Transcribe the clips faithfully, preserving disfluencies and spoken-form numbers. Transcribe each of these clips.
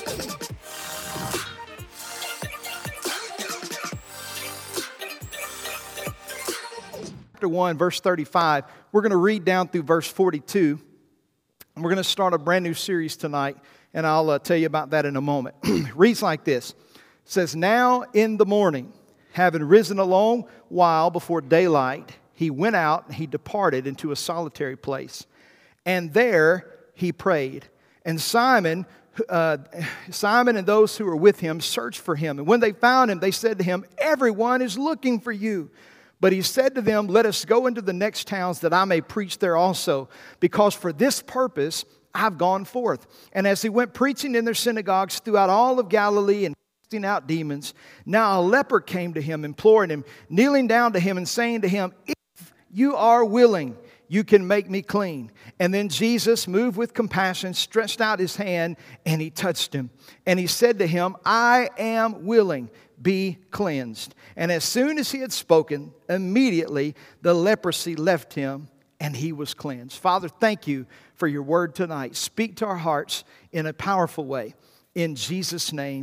Chapter one, verse thirty-five. We're going to read down through verse forty-two. And we're going to start a brand new series tonight, and I'll uh, tell you about that in a moment. It reads like this. It says, "Now in the morning, having risen a long while before daylight, he went out and he departed into a solitary place. And there he prayed. And Simon, uh, Simon and those who were with him searched for him. And when they found him, they said to him, 'Everyone is looking for you.' But he said to them, 'Let us go into the next towns that I may preach there also, because for this purpose I've gone forth.' And as he went preaching in their synagogues throughout all of Galilee and casting out demons, now a leper came to him, imploring him, kneeling down to him and saying to him, 'If you are willing, you can make me clean.' And then Jesus, moved with compassion, stretched out his hand and he touched him. And he said to him, 'I am willing, be cleansed.' And as soon as he had spoken, immediately the leprosy left him and he was cleansed." Father, thank you for your word tonight. Speak to our hearts in a powerful way. In Jesus' name,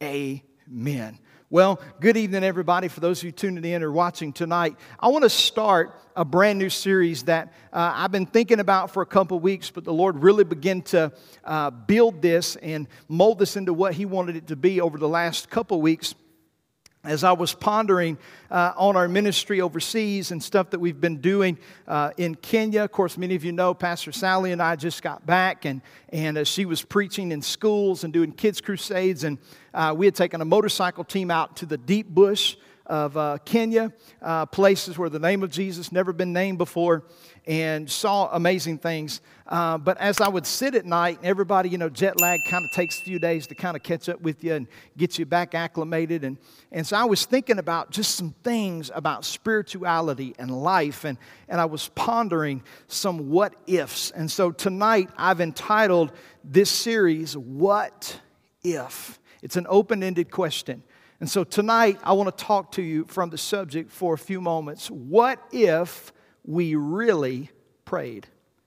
amen. Well, good evening, everybody. For those of you tuning in or watching tonight, I want to start a brand new series that uh, I've been thinking about for a couple weeks, but the Lord really began to uh, build this and mold this into what He wanted it to be over the last couple weeks. As I was pondering uh, on our ministry overseas and stuff that we've been doing uh, in Kenya. Of course, many of you know Pastor Sally and I just got back, and, and uh, she was preaching in schools and doing kids' crusades. And uh, we had taken a motorcycle team out to the deep bush of uh, Kenya, uh, places where the name of Jesus never been named before, and saw amazing things. Uh, but as I would sit at night, everybody, you know, jet lag kind of takes a few days to kind of catch up with you and get you back acclimated. And, and so I was thinking about just some things about spirituality and life, and, and I was pondering some what ifs. And so tonight I've entitled this series, "What If?" It's an open-ended question. And so tonight, I want to talk to you from the subject for a few moments. What if we really prayed?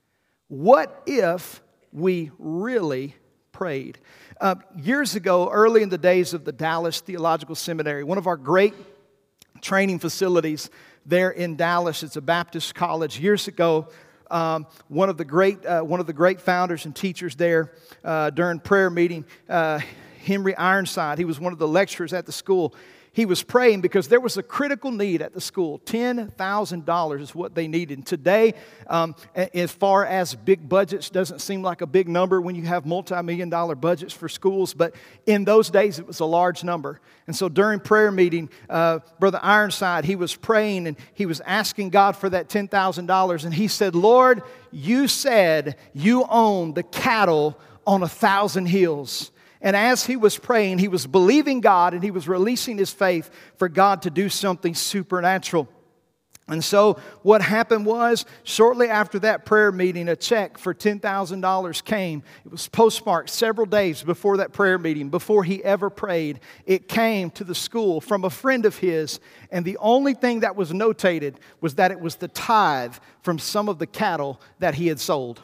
What if we really prayed? Uh, years ago, early in the days of the Dallas Theological Seminary, one of our great training facilities there in Dallas, it's a Baptist college. Years ago, um, one of the great uh, one of the great founders and teachers there uh, during prayer meeting, uh, Henry Ironside, he was one of the lecturers at the school. He was praying because there was a critical need at the school. ten thousand dollars is what they needed. And today, um, as far as big budgets, doesn't seem like a big number when you have multi-million dollar budgets for schools. But in those days, it was a large number. And so during prayer meeting, uh, Brother Ironside, he was praying and he was asking God for that ten thousand dollars. And he said, "Lord, you said you own the cattle on a thousand hills." And as he was praying, he was believing God and he was releasing his faith for God to do something supernatural. And so what happened was, shortly after that prayer meeting, a check for ten thousand dollars came. It was postmarked several days before that prayer meeting, before he ever prayed. It came to the school from a friend of his, and the only thing that was notated was that it was the tithe from some of the cattle that he had sold.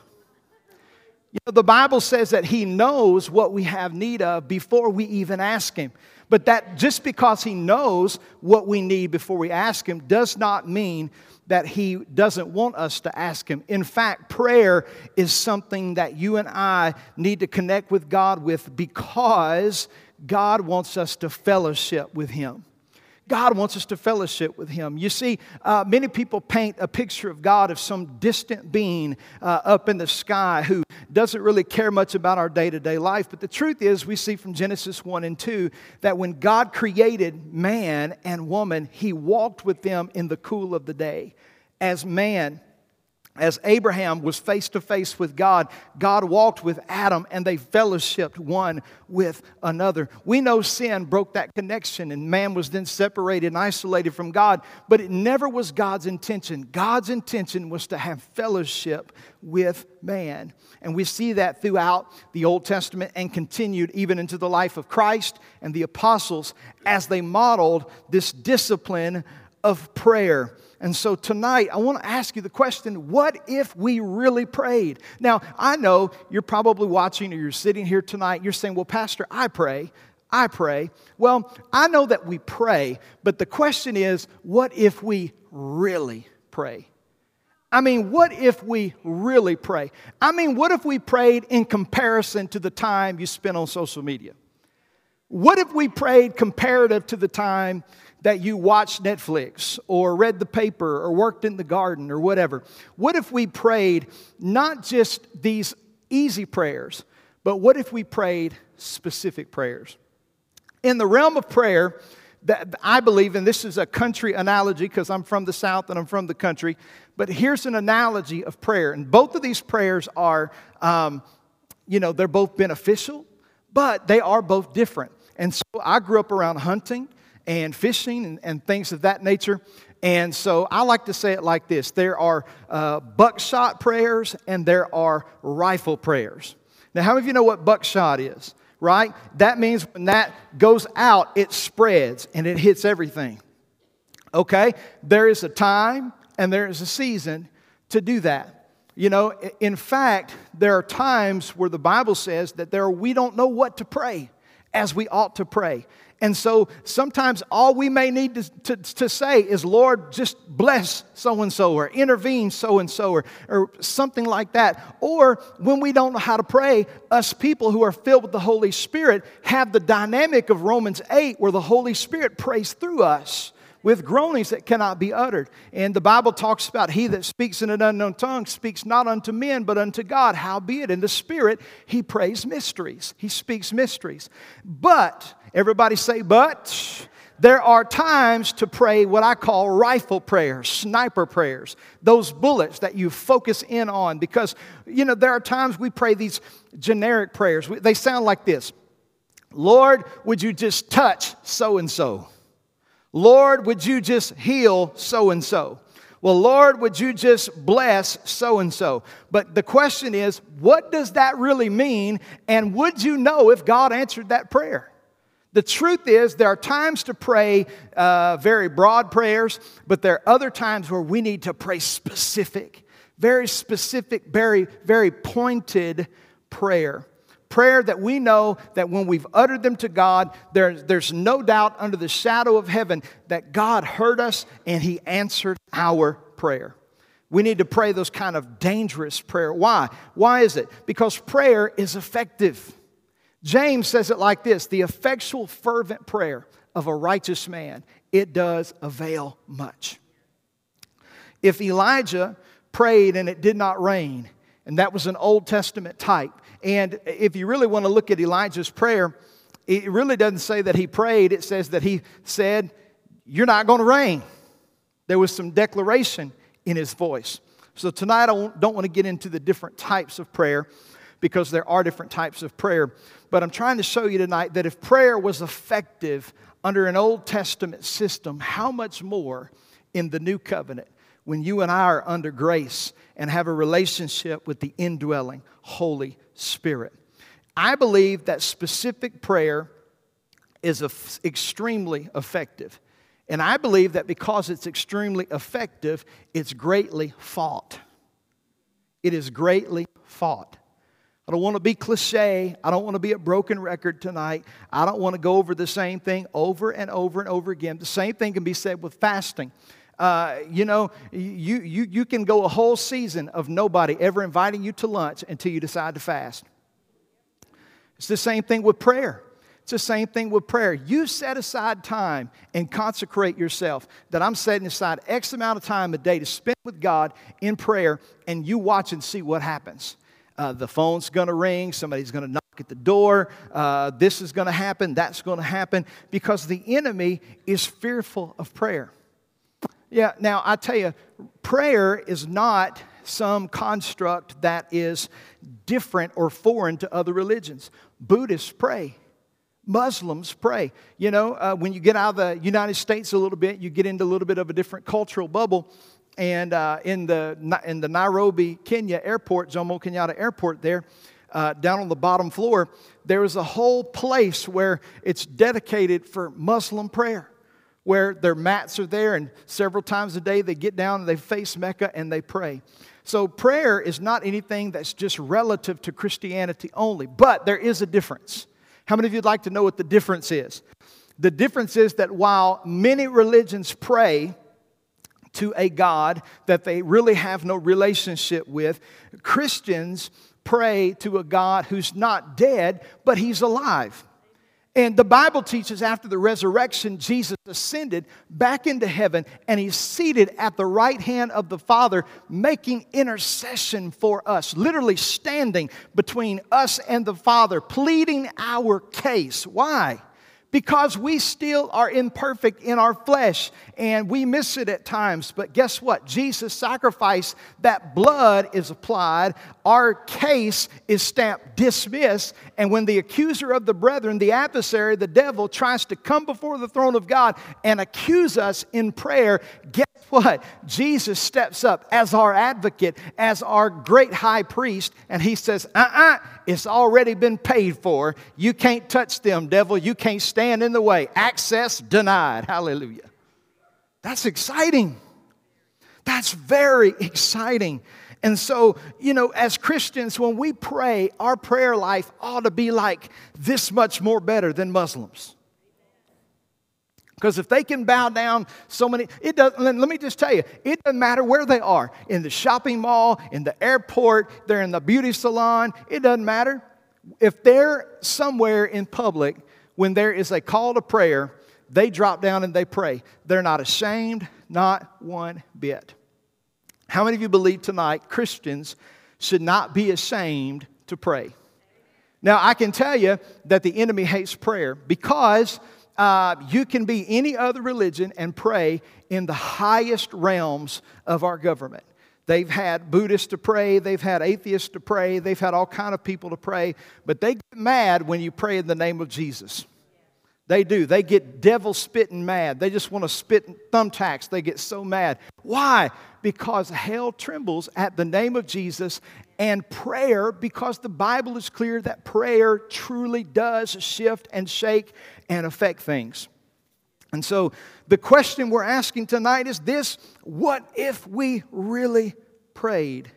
You know, the Bible says that He knows what we have need of before we even ask Him. But that just because He knows what we need before we ask Him does not mean that He doesn't want us to ask Him. In fact, prayer is something that you and I need to connect with God with, because God wants us to fellowship with Him. God wants us to fellowship with Him. You see, uh, many people paint a picture of God of some distant being uh, up in the sky who doesn't really care much about our day-to-day life. But the truth is, we see from Genesis one and two that when God created man and woman, He walked with them in the cool of the day. As man, as Abraham was face-to-face with God, God walked with Adam and they fellowshiped one with another. We know sin broke that connection and man was then separated and isolated from God, but it never was God's intention. God's intention was to have fellowship with man. And we see that throughout the Old Testament and continued even into the life of Christ and the apostles as they modeled this discipline of prayer. And so tonight, I want to ask you the question, what if we really prayed? Now, I know you're probably watching or you're sitting here tonight, you're saying, well, Pastor, I pray, I pray. Well, I know that we pray, but the question is, what if we really pray? I mean, what if we really pray? I mean, what if we prayed in comparison to the time you spent on social media? What if we prayed comparative to the time that you watched Netflix or read the paper or worked in the garden or whatever? What if we prayed not just these easy prayers, but what if we prayed specific prayers? In the realm of prayer, that I believe, and this is a country analogy because I'm from the South and I'm from the country, but here's an analogy of prayer. And both of these prayers are, um, you know, they're both beneficial, but they are both different. And so I grew up around hunting and fishing and, and things of that nature. And so I like to say it like this. There are uh, buckshot prayers and there are rifle prayers. Now, how many of you know what buckshot is? Right? That means when that goes out, it spreads and it hits everything. Okay? There is a time and there is a season to do that. You know, in fact, there are times where the Bible says that there we don't know what to pray as we ought to pray. And so sometimes all we may need to, to, to say is, Lord, just bless so-and-so or intervene so-and-so or, or something like that. Or when we don't know how to pray, us people who are filled with the Holy Spirit have the dynamic of Romans eight where the Holy Spirit prays through us with groanings that cannot be uttered. And the Bible talks about he that speaks in an unknown tongue speaks not unto men but unto God. Howbeit in the Spirit he prays mysteries. He speaks mysteries. But, everybody say but, there are times to pray what I call rifle prayers, sniper prayers. Those bullets that you focus in on. Because, you know, there are times we pray these generic prayers. They sound like this. Lord, would you just touch so-and-so? Lord, would you just heal so-and-so? Well, Lord, would you just bless so-and-so? But the question is, what does that really mean? And would you know if God answered that prayer? The truth is, there are times to pray uh, very broad prayers, but there are other times where we need to pray specific, very specific, very, very pointed prayer. Prayer that we know that when we've uttered them to God, there, there's no doubt under the shadow of heaven that God heard us and He answered our prayer. We need to pray those kind of dangerous prayer. Why? Why is it? Because prayer is effective. James says it like this, the effectual fervent prayer of a righteous man, it does avail much. If Elijah prayed and it did not rain, and that was an Old Testament type, and if you really want to look at Elijah's prayer, it really doesn't say that he prayed. It says that he said, you're not going to rain. There was some declaration in his voice. So tonight I don't want to get into the different types of prayer because there are different types of prayer. But I'm trying to show you tonight that if prayer was effective under an Old Testament system, how much more in the New Covenant when you and I are under grace and have a relationship with the indwelling Holy Spirit. I believe that specific prayer is extremely effective. And I believe that because it's extremely effective, it's greatly fought. It is greatly fought. I don't want to be cliche. I don't want to be a broken record tonight. I don't want to go over the same thing over and over and over again. The same thing can be said with fasting. Uh, you know, you, you, you can go a whole season of nobody ever inviting you to lunch until you decide to fast. It's the same thing with prayer. It's the same thing with prayer. You set aside time and consecrate yourself. That I'm setting aside X amount of time a day to spend with God in prayer, and you watch and see what happens. Uh, the phone's going to ring. Somebody's going to knock at the door. Uh, this is going to happen. That's going to happen. Because the enemy is fearful of prayer. Yeah, now I tell you, prayer is not some construct that is different or foreign to other religions. Buddhists pray. Muslims pray. You know, uh, when you get out of the United States a little bit, you get into a little bit of a different cultural bubble. And uh, in the in the Nairobi, Kenya airport, Jomo Kenyatta Airport there, uh, down on the bottom floor, there is a whole place where it's dedicated for Muslim prayer. where their mats are there, and several times a day they get down and they face Mecca and they pray. So prayer is not anything that's just relative to Christianity only, but there is a difference. How many of you would like to know what the difference is? The difference is that while many religions pray to a God that they really have no relationship with, Christians pray to a God who's not dead, but He's alive. And the Bible teaches after the resurrection, Jesus ascended back into heaven, and He's seated at the right hand of the Father, making intercession for us, literally standing between us and the Father, pleading our case. Why? Because we still are imperfect in our flesh and we miss it at times. But guess what? Jesus' sacrifice, that blood is applied. Our case is stamped dismissed. And when the accuser of the brethren, the adversary, the devil, tries to come before the throne of God and accuse us in prayer, guess what? Jesus steps up as our advocate, as our great high priest, and He says, uh-uh, it's already been paid for. You can't touch them, devil. You can't stand in the way. Access denied. Hallelujah. That's exciting. That's very exciting. And so, you know, as Christians, when we pray, our prayer life ought to be like this much more better than Muslims. Because if they can bow down so many, it doesn't, let me just tell you, it doesn't matter where they are. In the shopping mall, in the airport, they're in the beauty salon, it doesn't matter. If they're somewhere in public, when there is a call to prayer, they drop down and they pray. They're not ashamed, not one bit. How many of you believe tonight Christians should not be ashamed to pray? Now, I can tell you that the enemy hates prayer because Uh, you can be any other religion and pray in the highest realms of our government. They've had Buddhists to pray. They've had atheists to pray. They've had all kind of people to pray. But they get mad when you pray in the name of Jesus. They do. They get devil spitting mad. They just want to spit thumbtacks. They get so mad. Why? Because hell trembles at the name of Jesus, and prayer, because the Bible is clear that prayer truly does shift and shake and affect things. And so the question we're asking tonight is this: what if we really prayed?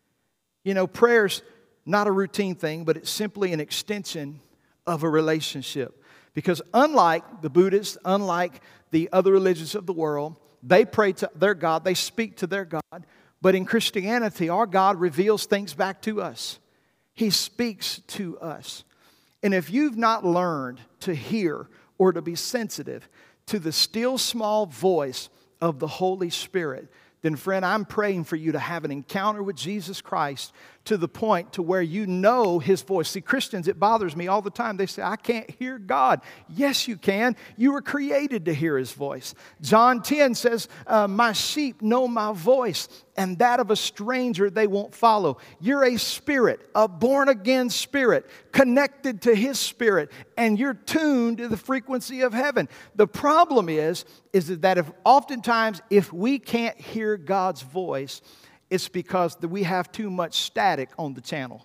You know, prayer's not a routine thing, but it's simply an extension of a relationship. Because unlike the Buddhists, unlike the other religions of the world, they pray to their God, they speak to their God. But in Christianity, our God reveals things back to us. He speaks to us. And if you've not learned to hear or to be sensitive to the still small voice of the Holy Spirit, then friend, I'm praying for you to have an encounter with Jesus Christ to the point to where you know His voice. See, Christians, it bothers me all the time. They say, I can't hear God. Yes, you can. You were created to hear His voice. John ten says, uh, my sheep know my voice, and that of a stranger they won't follow. You're a spirit, a born-again spirit, connected to His Spirit, and you're tuned to the frequency of heaven. The problem is, is that if oftentimes if we can't hear God's voice, it's because we have too much static on the channel.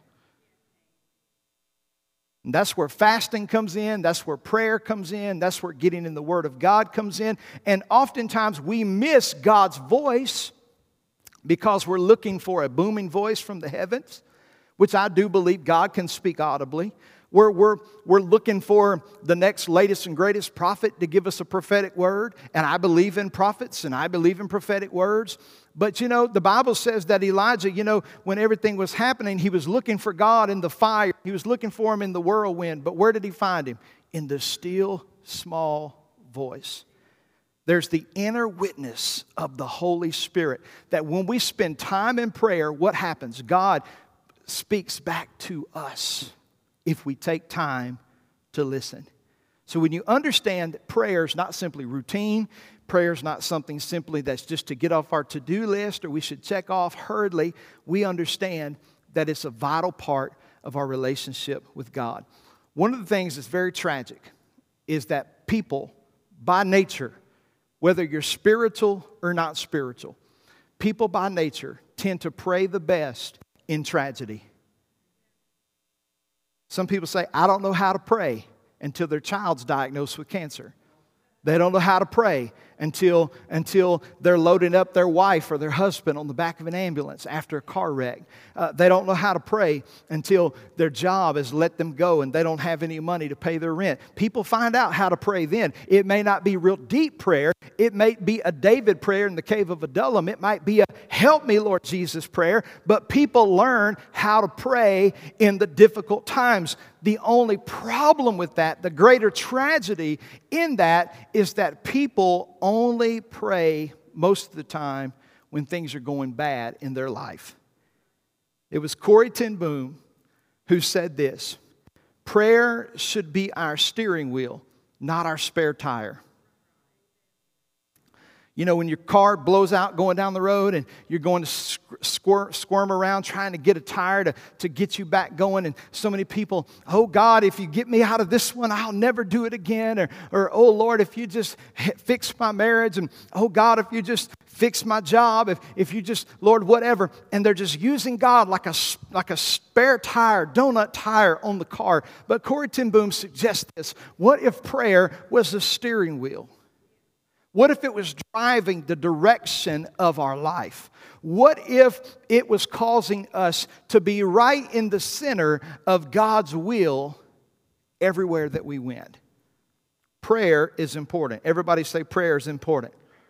And that's where fasting comes in. That's where prayer comes in. That's where getting in the Word of God comes in. And oftentimes we miss God's voice because we're looking for a booming voice from the heavens, which I do believe God can speak audibly. We're, we're, we're looking for the next latest and greatest prophet to give us a prophetic word. And I believe in prophets and I believe in prophetic words. But, you know, the Bible says that Elijah, you know, when everything was happening, he was looking for God in the fire. He was looking for Him in the whirlwind. But where did he find Him? In the still, small voice. There's the inner witness of the Holy Spirit that when we spend time in prayer, what happens? God speaks back to us if we take time to listen. So when you understand that prayer is not simply routine, prayer is not something simply that's just to get off our to-do list or we should check off hurriedly, we understand that it's a vital part of our relationship with God. One of the things that's very tragic is that people, by nature, whether you're spiritual or not spiritual, people by nature tend to pray the best in tragedy. Some people say, I don't know how to pray until their child's diagnosed with cancer. They don't know how to pray until, until they're loading up their wife or their husband on the back of an ambulance after a car wreck. Uh, they don't know how to pray until their job has let them go and they don't have any money to pay their rent. People find out how to pray then. It may not be real deep prayer. It may be a David prayer in the cave of Adullam. It might be a help me, Lord Jesus prayer. But people learn how to pray in the difficult times. The only problem with that, the greater tragedy in that, is that people only pray most of the time when things are going bad in their life. It was Corrie ten Boom who said this: prayer should be our steering wheel, not our spare tire. You know, when your car blows out going down the road and you're going to squirm, squirm around trying to get a tire to, to get you back going, and so many people, oh God, if you get me out of this one, I'll never do it again. Or, or oh Lord, if you just fix my marriage, and oh God, if you just fix my job, if, if you just, Lord, whatever. And they're just using God like a, like a spare tire, donut tire on the car. But Corrie ten Boom suggests this: what if prayer was the steering wheel? What if it was driving the direction of our life? What if it was causing us to be right in the center of God's will everywhere that we went? Prayer is important. Everybody say prayer is important.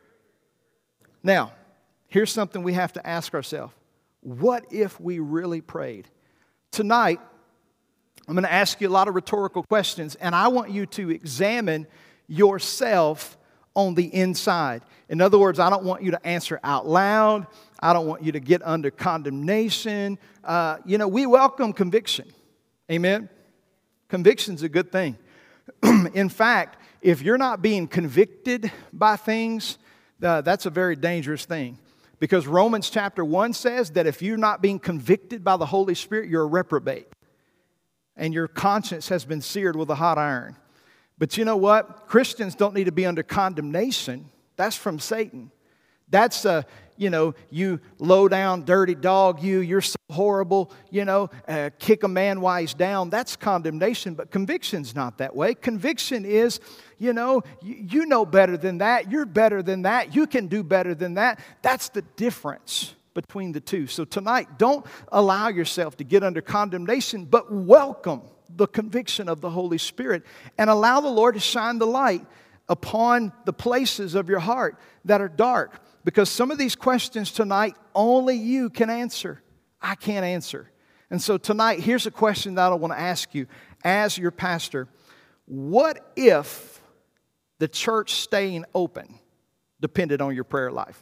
Now, here's something we have to ask ourselves. What if we really prayed? Tonight, I'm going to ask you a lot of rhetorical questions, and I want you to examine yourself on the inside. In other words, I don't want you to answer out loud. I don't want you to get under condemnation. Uh, you know, we welcome conviction. Amen? Conviction's a good thing. In fact, if you're not being convicted by things, uh, that's a very dangerous thing. Because Romans chapter one says that if you're not being convicted by the Holy Spirit, you're a reprobate. And your conscience has been seared with a hot iron. But you know what? Christians don't need to be under condemnation. That's from Satan. That's, uh, you know, you low down, dirty dog, you, you're so horrible, you know, uh, kick a man while he's down. That's condemnation, but conviction's not that way. Conviction is, you know, you, you know better than that. You're better than that. You can do better than that. That's the difference between the two. So tonight, don't allow yourself to get under condemnation, but welcome the conviction of the Holy Spirit, and allow the Lord to shine the light upon the places of your heart that are dark. Because some of these questions tonight, only you can answer. I can't answer. And so tonight, here's a question that I want to ask you as your pastor. What if the church staying open depended on your prayer life?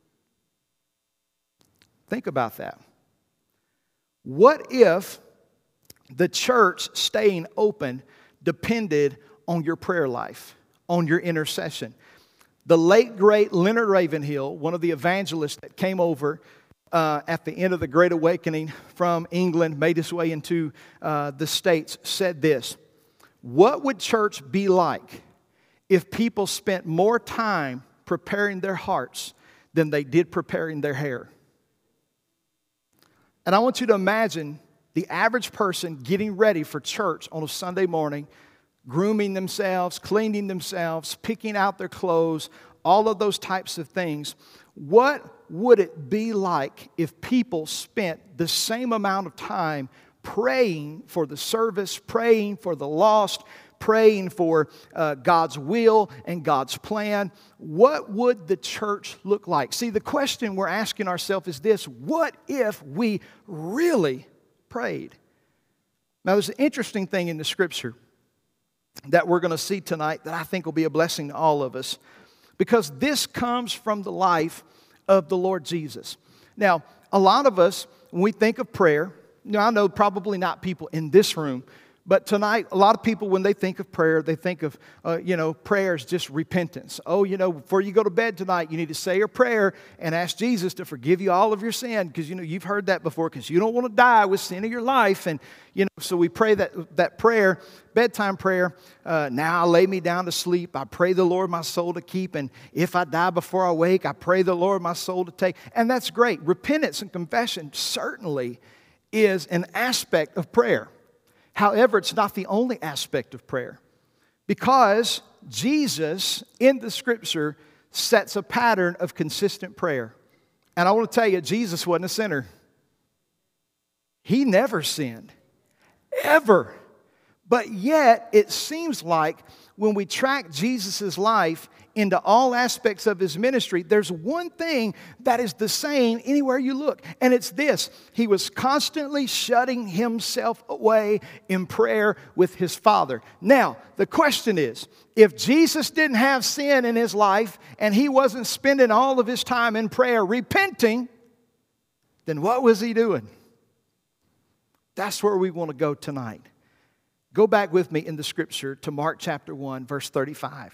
Think about that. What if the church staying open depended on your prayer life, on your intercession? The late, great Leonard Ravenhill, one of the evangelists that came over uh, at the end of the Great Awakening from England, made his way into uh, the States, said this: what would church be like if people spent more time preparing their hearts than they did preparing their hair? And I want you to imagine the average person getting ready for church on a Sunday morning, grooming themselves, cleaning themselves, picking out their clothes, all of those types of things. What would it be like if people spent the same amount of time praying for the service, praying for the lost, praying for uh, God's will and God's plan? What would the church look like? See, the question we're asking ourselves is this: what if we really prayed? Now, there's an interesting thing in the Scripture that we're going to see tonight that I think will be a blessing to all of us, because this comes from the life of the Lord Jesus. Now, a lot of us, when we think of prayer, you know, I know probably not people in this room, but tonight, a lot of people, when they think of prayer, they think of, uh, you know, prayer is just repentance. Oh, you know, before you go to bed tonight, you need to say a prayer and ask Jesus to forgive you all of your sin, because, you know, you've heard that before, because you don't want to die with sin in your life. And, you know, so we pray that, that prayer, bedtime prayer, uh, now I lay me down to sleep. I pray the Lord my soul to keep. And if I die before I wake, I pray the Lord my soul to take. And that's great. Repentance and confession certainly is an aspect of prayer. However, it's not the only aspect of prayer. Because Jesus, in the Scripture, sets a pattern of consistent prayer. And I want to tell you, Jesus wasn't a sinner. He never sinned. Ever. But yet, it seems like when we track Jesus' life into all aspects of his ministry, there's one thing that is the same anywhere you look. And it's this. He was constantly shutting himself away in prayer with his Father. Now, the question is, if Jesus didn't have sin in his life and he wasn't spending all of his time in prayer repenting, then what was he doing? That's where we want to go tonight. Go back with me in the Scripture to Mark chapter one, verse thirty-five.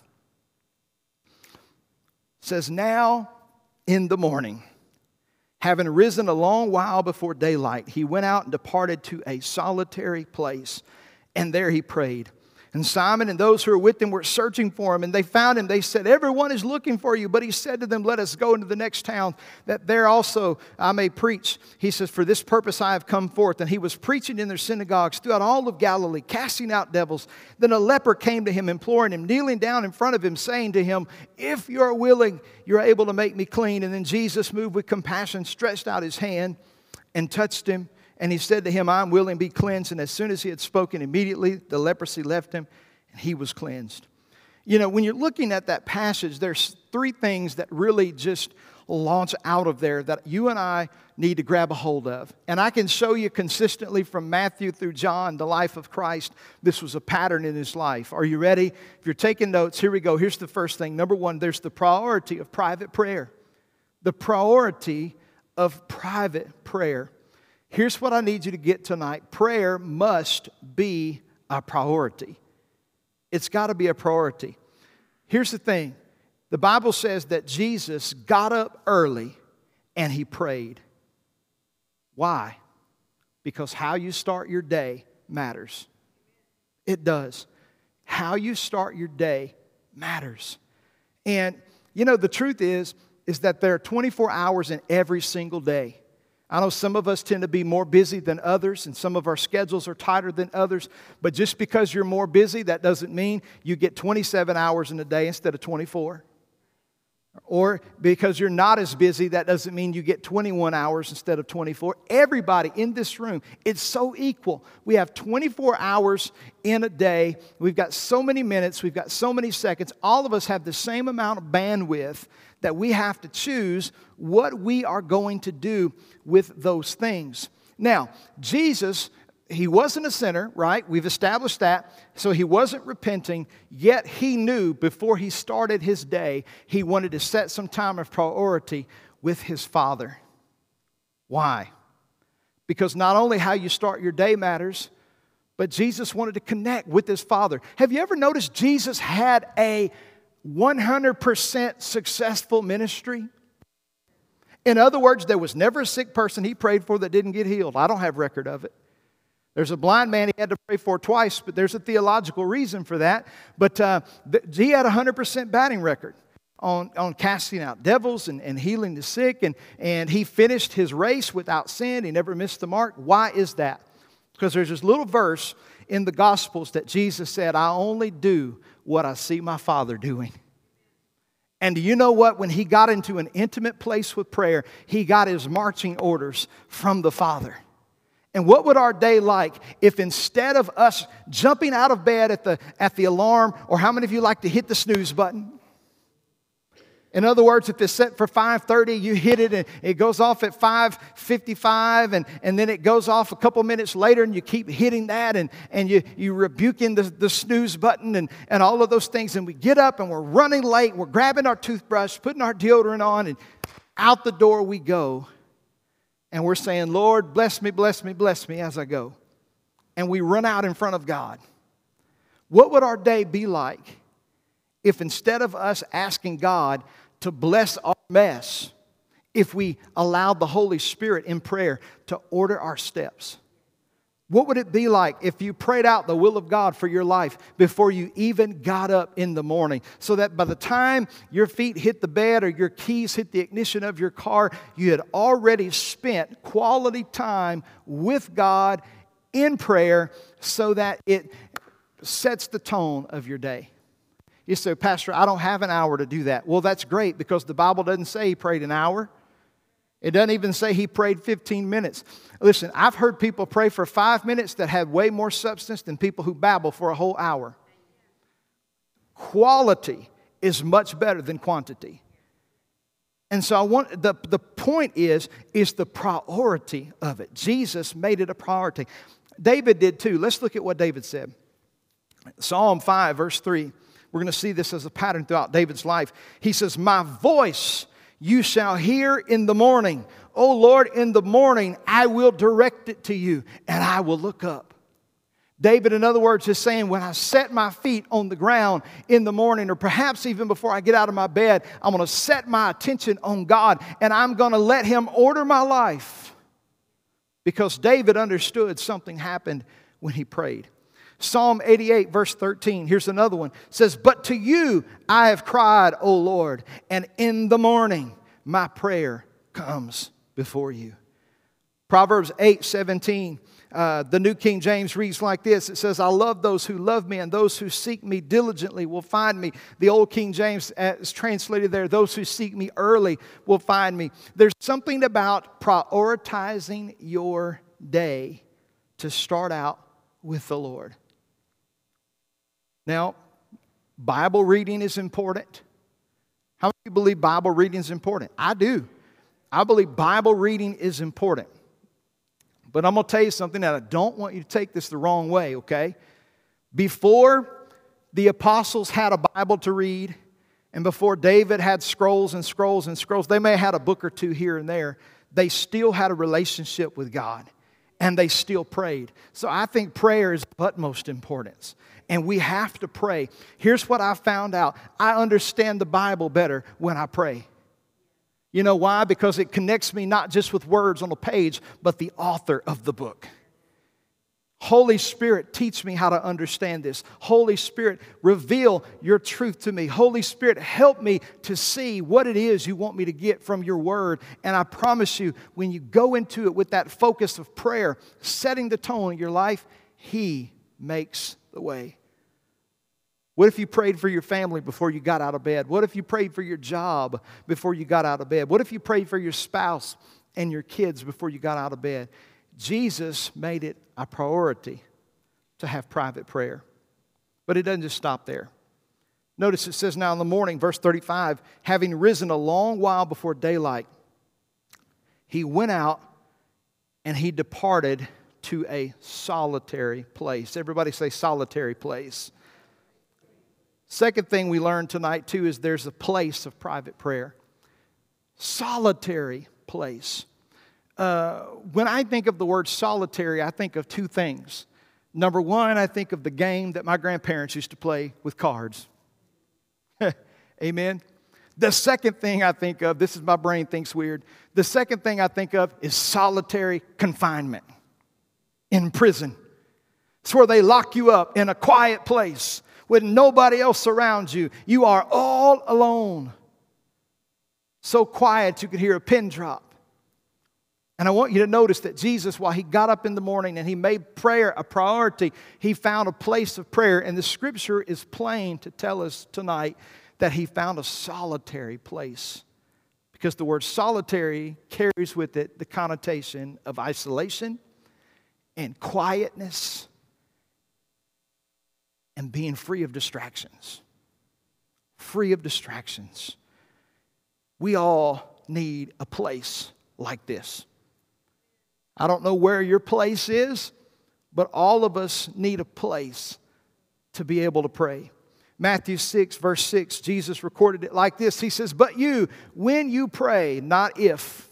It says, now in the morning, having risen a long while before daylight, he went out and departed to a solitary place, and there he prayed. And Simon and those who were with him were searching for him, and they found him. They said, everyone is looking for you. But he said to them, let us go into the next town, that there also I may preach. He says, for this purpose I have come forth. And he was preaching in their synagogues throughout all of Galilee, casting out devils. Then a leper came to him, imploring him, kneeling down in front of him, saying to him, if you are willing, you are able to make me clean. And then Jesus, moved with compassion, stretched out his hand and touched him. And he said to him, I am willing, be cleansed. And as soon as he had spoken, immediately the leprosy left him, and he was cleansed. You know, when you're looking at that passage, there's three things that really just launch out of there that you and I need to grab a hold of. And I can show you consistently from Matthew through John, the life of Christ, this was a pattern in his life. Are you ready? If you're taking notes, here we go. Here's the first thing. Number one, there's the priority of private prayer. The priority of private prayer. Here's what I need you to get tonight. Prayer must be a priority. It's got to be a priority. Here's the thing. The Bible says that Jesus got up early and he prayed. Why? Because how you start your day matters. It does. How you start your day matters. And, you know, the truth is, is that there are twenty-four hours in every single day. I know some of us tend to be more busy than others, and some of our schedules are tighter than others. But just because you're more busy, that doesn't mean you get twenty-seven hours in a day instead of twenty-four. Or because you're not as busy, that doesn't mean you get twenty-one hours instead of twenty-four. Everybody in this room, it's so equal. We have twenty-four hours in a day. We've got so many minutes. We've got so many seconds. All of us have the same amount of bandwidth that we have to choose what we are going to do with those things. Now, Jesus, he wasn't a sinner, right? We've established that. So he wasn't repenting, yet he knew before he started his day, he wanted to set some time of priority with his Father. Why? Because not only how you start your day matters, but Jesus wanted to connect with his Father. Have you ever noticed Jesus had a one hundred percent successful ministry? In other words, there was never a sick person he prayed for that didn't get healed. I don't have record of it. There's a blind man he had to pray for twice, but there's a theological reason for that. But uh, th- he had a one hundred percent batting record on, on casting out devils and, and healing the sick. And, and he finished his race without sin. He never missed the mark. Why is that? Because there's this little verse in the Gospels that Jesus said, I only do what I see my Father doing. And do you know what? When he got into an intimate place with prayer, he got his marching orders from the Father. And what would our day like if instead of us jumping out of bed at the, at the alarm, or how many of you like to hit the snooze button? In other words, if it's set for five thirty, you hit it and it goes off at five fifty-five, and, and then it goes off a couple minutes later and you keep hitting that, and, and you, you rebuking the, the snooze button and, and all of those things. And we get up and we're running late, we're grabbing our toothbrush, putting our deodorant on, and out the door we go. And we're saying, Lord, bless me, bless me, bless me as I go. And we run out in front of God. What would our day be like if instead of us asking God to bless our mess, if we allowed the Holy Spirit in prayer to order our steps? What would it be like if you prayed out the will of God for your life before you even got up in the morning, so that by the time your feet hit the bed or your keys hit the ignition of your car, you had already spent quality time with God in prayer, so that it sets the tone of your day. You say, Pastor, I don't have an hour to do that. Well, that's great because the Bible doesn't say he prayed an hour. It doesn't even say he prayed fifteen minutes. Listen, I've heard people pray for five minutes that had way more substance than people who babble for a whole hour. Quality is much better than quantity. And so I want the, the point is, is the priority of it. Jesus made it a priority. David did too. Let's look at what David said. Psalm five, verse three. We're going to see this as a pattern throughout David's life. He says, my voice you shall hear in the morning. O Lord, in the morning I will direct it to you, and I will look up. David, in other words, is saying, when I set my feet on the ground in the morning, or perhaps even before I get out of my bed, I'm going to set my attention on God, and I'm going to let Him order my life. Because David understood something happened when he prayed. Psalm eighty-eight, verse thirteen, here's another one. It says, but to you I have cried, O Lord, and in the morning my prayer comes before you. Proverbs eight, seventeen, uh, the New King James reads like this. It says, I love those who love me, and those who seek me diligently will find me. The Old King James is translated there, those who seek me early will find me. There's something about prioritizing your day to start out with the Lord. Now, Bible reading is important. How many of you believe Bible reading is important? I do. I believe Bible reading is important. But I'm going to tell you something that I don't want you to take this the wrong way, okay? Before the apostles had a Bible to read, and before David had scrolls and scrolls and scrolls, they may have had a book or two here and there, they still had a relationship with God. And they still prayed. So I think prayer is of utmost importance. And we have to pray. Here's what I found out. I understand the Bible better when I pray. You know why? Because it connects me not just with words on a page, but the author of the book. Holy Spirit, teach me how to understand this. Holy Spirit, reveal your truth to me. Holy Spirit, help me to see what it is you want me to get from your word. And I promise you, when you go into it with that focus of prayer, setting the tone in your life, He makes the way. What if you prayed for your family before you got out of bed? What if you prayed for your job before you got out of bed? What if you prayed for your spouse and your kids before you got out of bed? Jesus made it a priority to have private prayer. But it doesn't just stop there. Notice it says now in the morning, verse thirty-five, having risen a long while before daylight, he went out and he departed to a solitary place. Everybody say solitary place. Second thing we learned tonight too is there's a place of private prayer. Solitary place. Uh, when I think of the word solitary, I think of two things. Number one, I think of the game that my grandparents used to play with cards. Amen. The second thing I think of, this is my brain thinks weird. The second thing I think of is solitary confinement in prison. It's where they lock you up in a quiet place with nobody else around you. You are all alone. So quiet you could hear a pin drop. And I want you to notice that Jesus, while He got up in the morning and He made prayer a priority, He found a place of prayer. And the Scripture is plain to tell us tonight that He found a solitary place. Because the word solitary carries with it the connotation of isolation and quietness and being free of distractions. Free of distractions. We all need a place like this. I don't know where your place is, but all of us need a place to be able to pray. Matthew six, verse six, Jesus recorded it like this. He says, but you, when you pray, not if.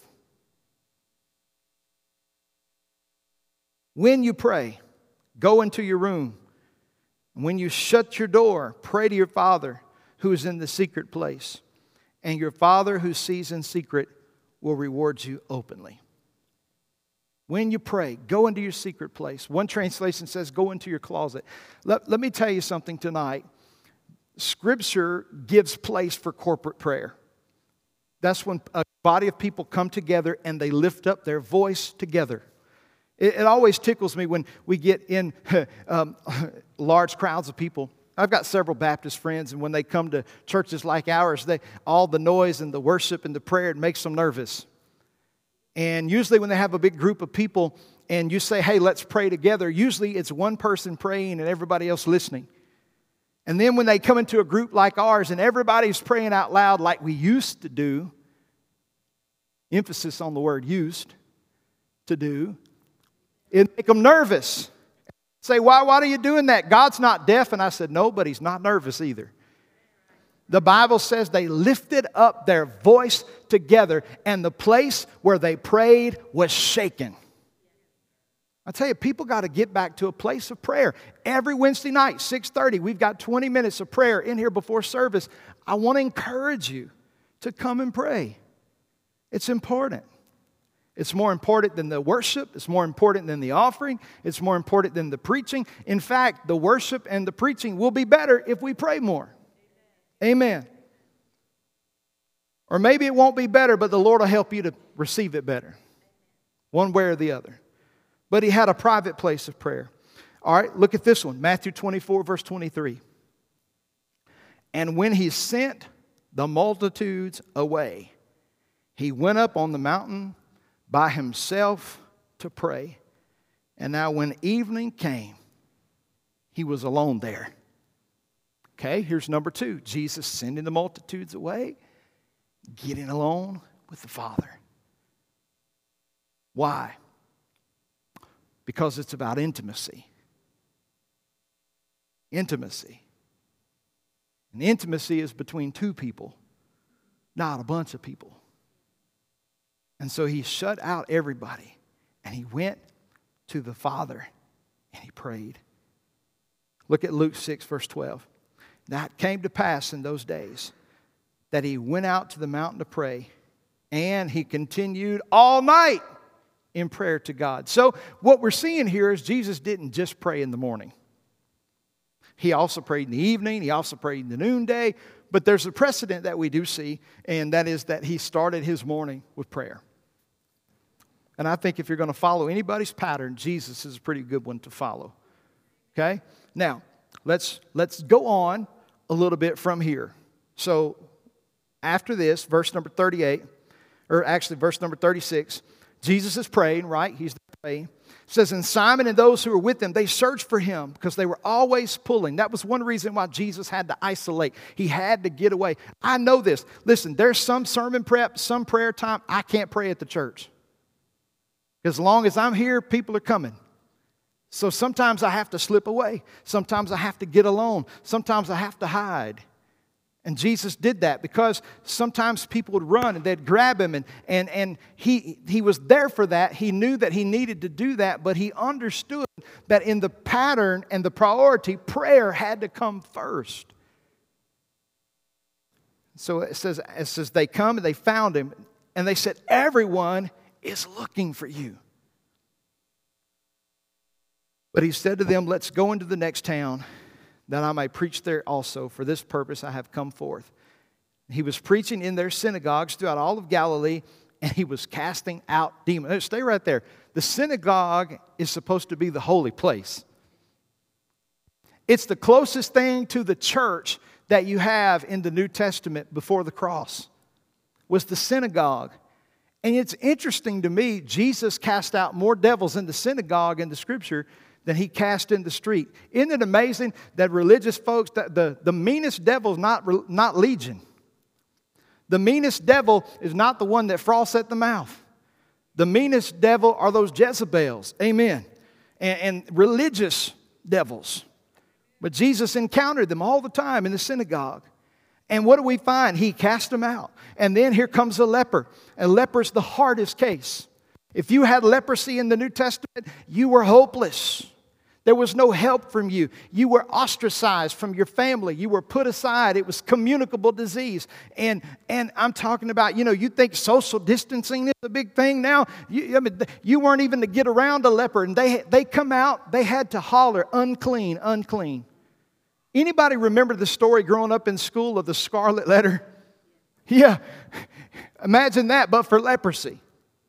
When you pray, go into your room. When you shut your door, pray to your Father who is in the secret place. And your Father who sees in secret will reward you openly. When you pray, go into your secret place. One translation says, go into your closet. Let, let me tell you something tonight. Scripture gives place for corporate prayer. That's when a body of people come together and they lift up their voice together. It, it always tickles me when we get in um, large crowds of people. I've got several Baptist friends, and when they come to churches like ours, they all the noise and the worship and the prayer, it makes them nervous. And usually when they have a big group of people and you say, hey, let's pray together, usually it's one person praying and everybody else listening. And then when they come into a group like ours and everybody's praying out loud like we used to do, emphasis on the word used to do, it make them nervous. Say, why, why are you doing that? God's not deaf. And I said, no, but He's not nervous either. The Bible says they lifted up their voice together, and the place where they prayed was shaken. I tell you, people got to get back to a place of prayer. Every Wednesday night, six thirty, we've got twenty minutes of prayer in here before service. I want to encourage you to come and pray. It's important. It's more important than the worship. It's more important than the offering. It's more important than the preaching. In fact, the worship and the preaching will be better if we pray more. Amen. Or maybe it won't be better, but the Lord will help you to receive it better. One way or the other. But He had a private place of prayer. All right, look at this one. Matthew twenty-four, verse twenty-three. And when He sent the multitudes away, He went up on the mountain by Himself to pray. And now when evening came, He was alone there. Okay, here's number two. Jesus sending the multitudes away, getting alone with the Father. Why? Because it's about intimacy. Intimacy. And intimacy is between two people, not a bunch of people. And so He shut out everybody, and He went to the Father, and He prayed. Look at Luke six, verse twelve. Now it came to pass in those days that He went out to the mountain to pray, and He continued all night in prayer to God. So what we're seeing here is Jesus didn't just pray in the morning. He also prayed in the evening. He also prayed in the noonday. But there's a precedent that we do see, and that is that He started His morning with prayer. And I think if you're going to follow anybody's pattern, Jesus is a pretty good one to follow. Okay? Now, let's let's go on a little bit from here. So, after this, verse number thirty-eight, or actually verse number thirty-six, Jesus is praying, right? He's praying. It says, and Simon and those who were with him, they searched for Him because they were always pulling. That was one reason why Jesus had to isolate. He had to get away. I know this. Listen, there's some sermon prep, some prayer time. I can't pray at the church. As long as I'm here, people are coming. So sometimes I have to slip away. Sometimes I have to get alone. Sometimes I have to hide. And Jesus did that because sometimes people would run and they'd grab Him. And, and, and he, he was there for that. He knew that He needed to do that. But He understood that in the pattern and the priority, prayer had to come first. So it says, it says they come and they found Him. And they said, everyone is looking for you. But He said to them, let's go into the next town, that I may preach there also. For this purpose I have come forth. He was preaching in their synagogues throughout all of Galilee, and He was casting out demons. Stay right there. The synagogue is supposed to be the holy place. It's the closest thing to the church that you have in the New Testament before the cross, was the synagogue. And it's interesting to me, Jesus cast out more devils in the synagogue in the Scripture than He cast in the street. Isn't it amazing that religious folks, that the, the meanest devil is not, not Legion. The meanest devil is not the one that froths at the mouth. The meanest devil are those Jezebels. Amen. And, and religious devils. But Jesus encountered them all the time in the synagogue. And what do we find? He cast them out. And then here comes a leper. And leper is the hardest case. If you had leprosy in the New Testament, you were hopeless. There was no help from you. You were ostracized from your family. You were put aside. It was communicable disease. And, and I'm talking about, you know, you think social distancing is a big thing now. You, I mean, you weren't even to get around a leper. And they, they come out, they had to holler, unclean, unclean. Anybody remember the story growing up in school of the scarlet letter? Yeah. Imagine that, but for leprosy.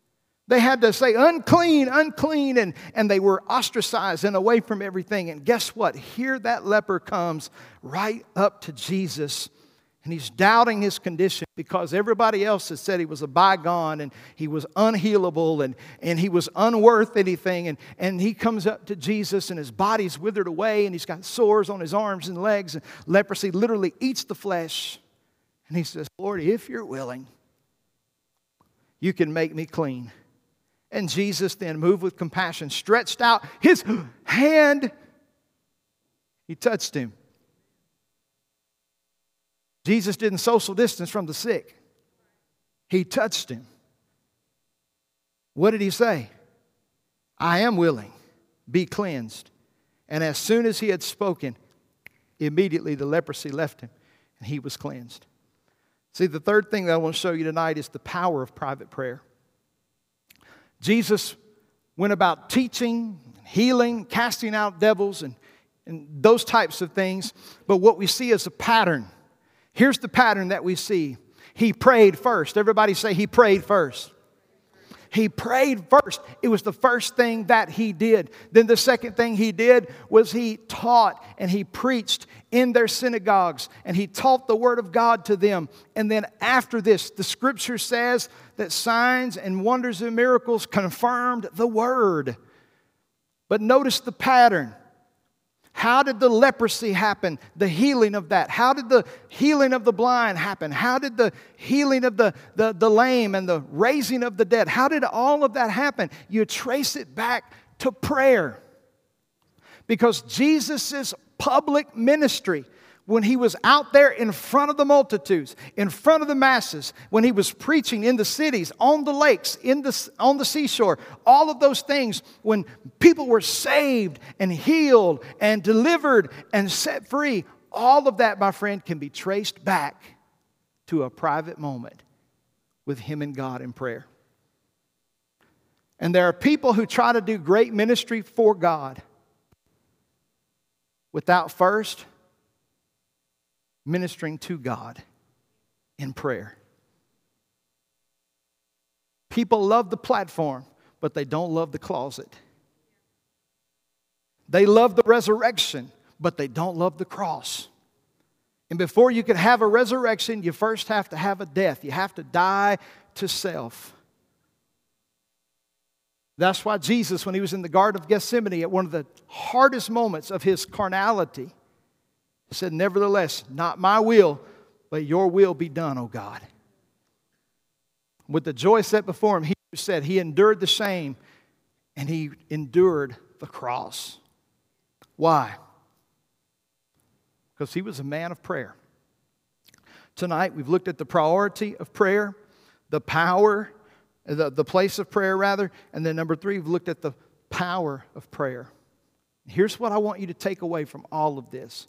They had to say, unclean, unclean, and, and they were ostracized and away from everything. And guess what? Here that leper comes right up to Jesus, and he's doubting his condition because everybody else had said he was a bygone and he was unhealable and, and he was unworth anything. And, and he comes up to Jesus, and his body's withered away, and he's got sores on his arms and legs, and leprosy literally eats the flesh. And he says, Lord, if you're willing, you can make me clean. And Jesus then, moved with compassion, stretched out his hand. He touched him. Jesus didn't social distance from the sick. He touched him. What did he say? I am willing. Be cleansed. And as soon as he had spoken, immediately the leprosy left him, and he was cleansed. See, the third thing that I want to show you tonight is the power of private prayer. Jesus went about teaching, healing, casting out devils, and, and those types of things. But what we see is a pattern. Here's the pattern that we see. He prayed first. Everybody say he prayed first. He prayed first. It was the first thing that he did. Then the second thing he did was he taught and he preached in their synagogues, and he taught the word of God to them. And then after this, the scripture says that signs and wonders and miracles confirmed the word. But notice the pattern. How did the leprosy happen? The healing of that. How did the healing of the blind happen? How did the healing of the, the, the lame and the raising of the dead? How did all of that happen? You trace it back to prayer. Because Jesus' public ministry, when he was out there in front of the multitudes, in front of the masses, when he was preaching in the cities, on the lakes, in the, on the seashore, all of those things, when people were saved and healed and delivered and set free, all of that, my friend, can be traced back to a private moment with him and God in prayer. And there are people who try to do great ministry for God without first ministering to God in prayer. People love the platform, but they don't love the closet. They love the resurrection, but they don't love the cross. And before you can have a resurrection, you first have to have a death. You have to die to self. That's why Jesus, when he was in the Garden of Gethsemane, at one of the hardest moments of his carnality, said, nevertheless, not my will, but your will be done, O God. With the joy set before him, he said he endured the shame and he endured the cross. Why? Because he was a man of prayer. Tonight, we've looked at the priority of prayer, the power, the, the place of prayer, rather, and then number three, we've looked at the power of prayer. Here's what I want you to take away from all of this.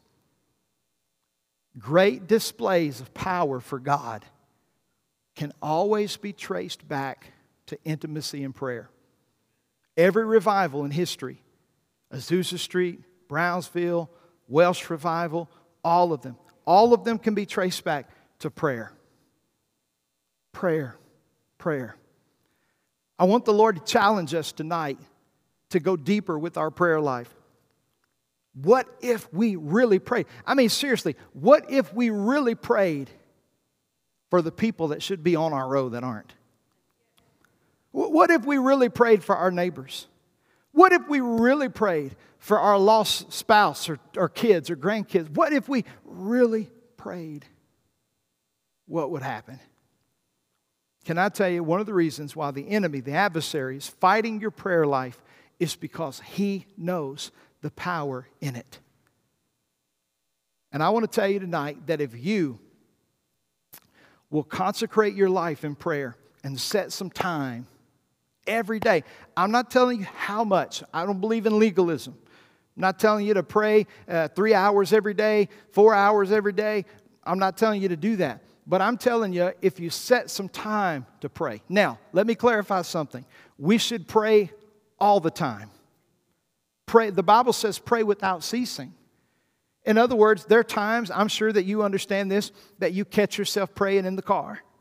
Great displays of power for God can always be traced back to intimacy and prayer. Every revival in history, Azusa Street, Brownsville, Welsh revival, all of them, all of them can be traced back to prayer. Prayer, prayer. I want the Lord to challenge us tonight to go deeper with our prayer life. What if we really prayed? I mean, seriously, what if we really prayed for the people that should be on our road that aren't? What if we really prayed for our neighbors? What if we really prayed for our lost spouse or, or kids or grandkids? What if we really prayed? What would happen? Can I tell you, one of the reasons why the enemy, the adversary, is fighting your prayer life is because he knows the power in it. And I want to tell you tonight that if you will consecrate your life in prayer and set some time every day. I'm not telling you how much. I don't believe in legalism. I'm not telling you to pray uh, three hours every day, four hours every day. I'm not telling you to do that. But I'm telling you, if you set some time to pray. Now, let me clarify something. We should pray all the time. Pray. The Bible says pray without ceasing. In other words, there are times, I'm sure that you understand this, that you catch yourself praying in the car.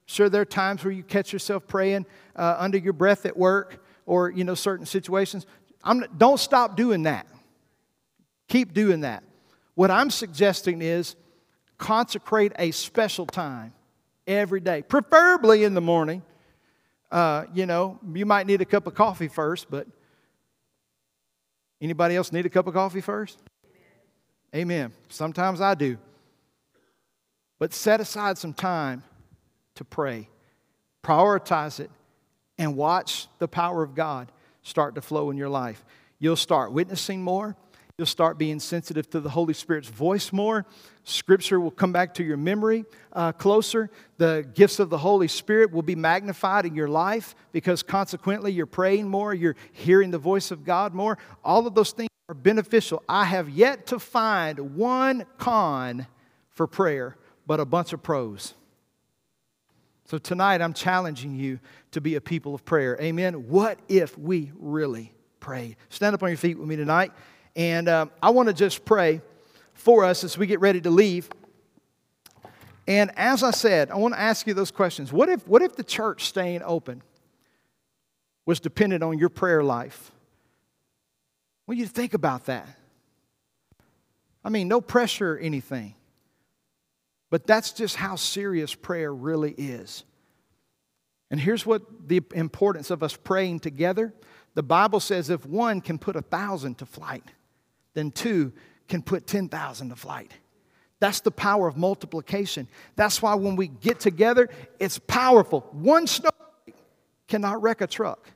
Sure, there are times where you catch yourself praying uh, under your breath at work or, you know, certain situations. I'm, don't stop doing that. Keep doing that. What I'm suggesting is consecrate a special time every day, preferably in the morning. Uh, you know, you might need a cup of coffee first, but anybody else need a cup of coffee first? Amen. Amen. Sometimes I do. But set aside some time to pray. Prioritize it and watch the power of God start to flow in your life. You'll start witnessing more. You'll start being sensitive to the Holy Spirit's voice more. Scripture will come back to your memory uh, closer. The gifts of the Holy Spirit will be magnified in your life because consequently you're praying more, you're hearing the voice of God more. All of those things are beneficial. I have yet to find one con for prayer, but a bunch of pros. So tonight I'm challenging you to be a people of prayer. Amen. What if we really prayed? Stand up on your feet with me tonight. And um, I want to just pray for us as we get ready to leave. And as I said, I want to ask you those questions. What if, what if the church staying open was dependent on your prayer life? What do you think about that? I mean, no pressure or anything. But that's just how serious prayer really is. And here's what the importance of us praying together. The Bible says if one can put a thousand to flight, then two can put ten thousand to flight. That's the power of multiplication. That's why when we get together, it's powerful. One snowflake cannot wreck a truck.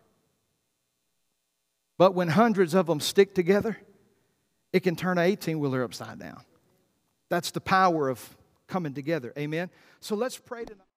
But when hundreds of them stick together, it can turn an eighteen-wheeler upside down. That's the power of coming together. Amen? So let's pray tonight.